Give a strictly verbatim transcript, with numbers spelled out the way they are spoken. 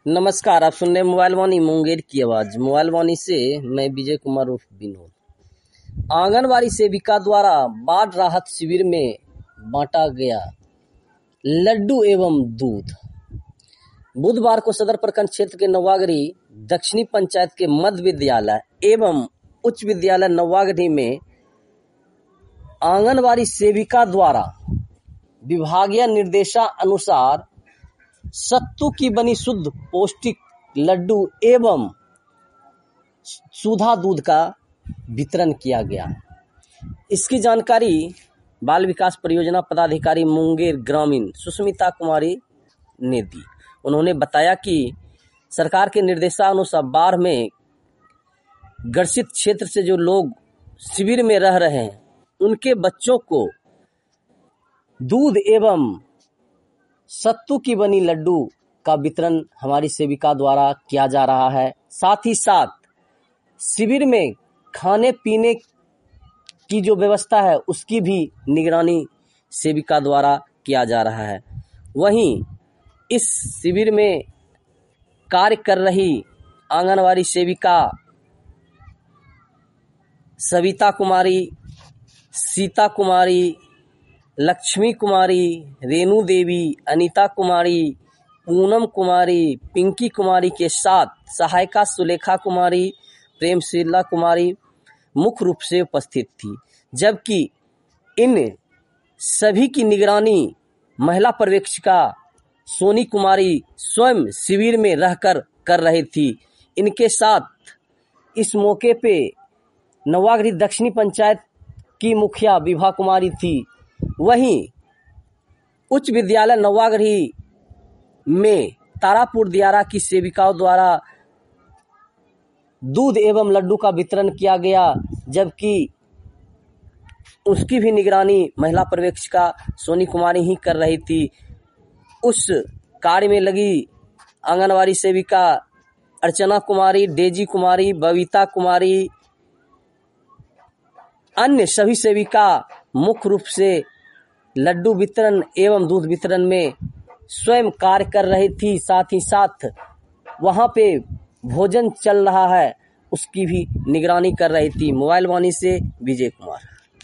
नमस्कार, आप सुन रहे हैं मोबाइल वाणी मुंगेर की आवाज। मोबाइल वाणी से मैं विजय कुमार उर्फ विनोद। आंगनबाड़ी सेविका द्वारा बाढ़ राहत शिविर में बांटा गया लड्डू एवं दूध। बुधवार को सदर प्रखंड क्षेत्र के नवागढ़ी दक्षिणी पंचायत के मध्य विद्यालय एवं उच्च विद्यालय नवागढ़ी में आंगनबाड़ी सेविका द्वारा विभागीय निर्देशानुसार सत्तू की बनी शुद्ध पौष्टिक लड्डू एवं सुधा दूध का वितरण किया गया। इसकी जानकारी बाल विकास परियोजना पदाधिकारी मुंगेर ग्रामीण सुष्मिता कुमारी ने दी। उन्होंने बताया कि सरकार के निर्देशानुसार बाढ़ में ग्रसित क्षेत्र से जो लोग शिविर में रह रहे हैं उनके बच्चों को दूध एवं सत्तू की बनी लड्डू का वितरण हमारी सेविका द्वारा किया जा रहा है। साथ ही साथ शिविर में खाने पीने की जो व्यवस्था है उसकी भी निगरानी सेविका द्वारा किया जा रहा है। वहीं इस शिविर में कार्य कर रही आंगनवाड़ी सेविका सविता कुमारी, सीता कुमारी, लक्ष्मी कुमारी, रेणु देवी, अनीता कुमारी, पूनम कुमारी, पिंकी कुमारी के साथ सहायिका सुलेखा कुमारी, प्रेमशीला कुमारी मुख्य रूप से उपस्थित थी, जबकि इन सभी की निगरानी महिला पर्यवेक्षिका सोनी कुमारी स्वयं शिविर में रहकर कर रही थी। इनके साथ इस मौके पे नवागढ़ी दक्षिणी पंचायत की मुखिया विभा कुमारी थी। वहीं उच्च विद्यालय नवागढ़ी में तारापुर दियारा की सेविकाओं द्वारा दूध एवं लड्डू का वितरण किया गया, जबकि उसकी भी निगरानी महिला पर्यवेक्षिका सोनी कुमारी ही कर रही थी। उस कार्य में लगी आंगनवाड़ी सेविका अर्चना कुमारी, डेजी कुमारी, बबीता कुमारी, अन्य सभी सेविका मुख्य रूप से लड्डू वितरण एवं दूध वितरण में स्वयं कार्य कर रही थी। साथ ही साथ वहां पे भोजन चल रहा है उसकी भी निगरानी कर रही थी। मोबाइल वाणी से विजय कुमार।